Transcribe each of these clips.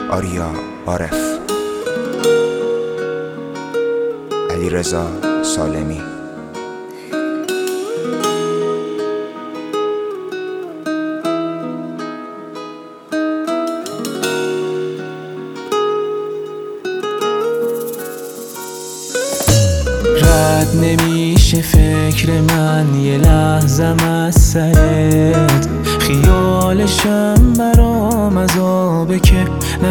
آریا عارف، علیرضا سالمی. رد نمیشه فکر من یه لحظم از سرت، خیالشم برام عذابه که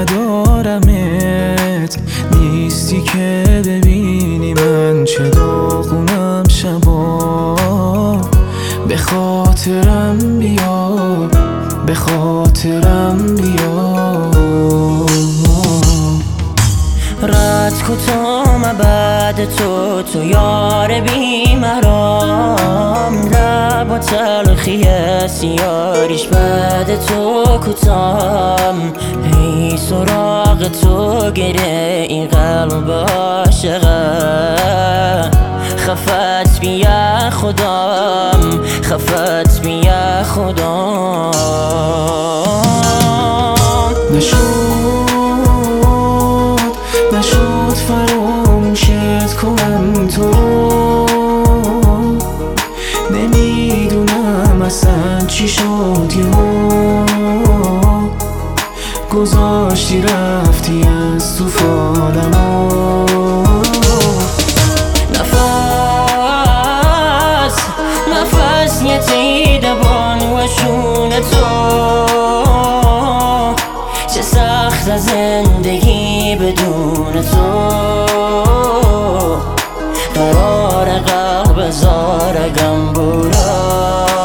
ندارمت. نیستی که ببینی من چه داغونم شبا. به خاطرم بیا، به خاطرم بیا. رد کتام بعد تو یار بیمرام. لب تلخی سیاریش بعد تو کتام. ای سراغ تو گره این قلب عاشقه. خفت بیا خدام، خفت بیا خدام. نشد فراموشت کنم تو. نمیدونم اصلا چی شد یهو. گذاشتی رفتی از تو فالمو. نفس یتیده بانوشون تو. چه سخت زندگی بدون تو. قرار قلب زارگم بورا.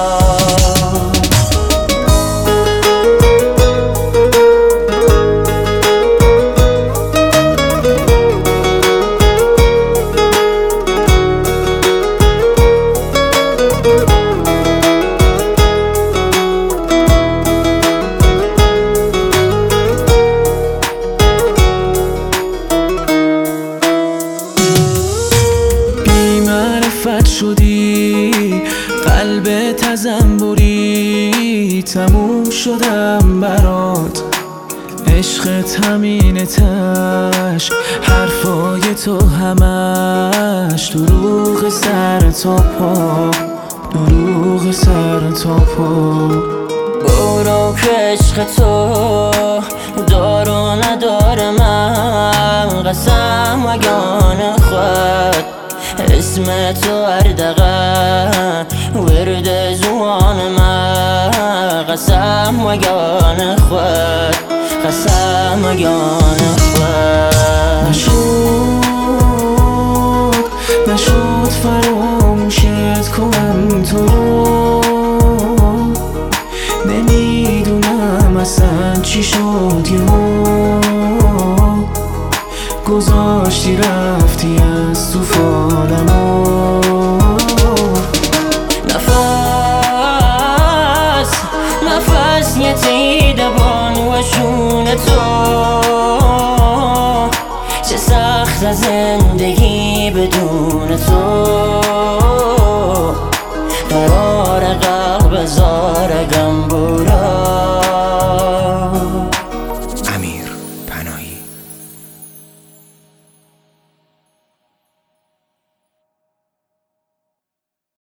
شدی قلبت ازم بری. تموم شدم برات، عشقت همینه تش. حرفای تو همش دروغ سر تا پا، دروغ سر تا پا. برو که عشق تو دارو نداره من. قسم وگان خود اسم تو اردغه ورد زوان من. قسم وگان خود، قسم وگان خود. نشد فراموشت کنم تو. نمیدونم اصلا چی شد یهو. گذاشتی رفتی از تو فالمو. نفس یتیده بانوشون تو. چه سخت زندگی بدون تو.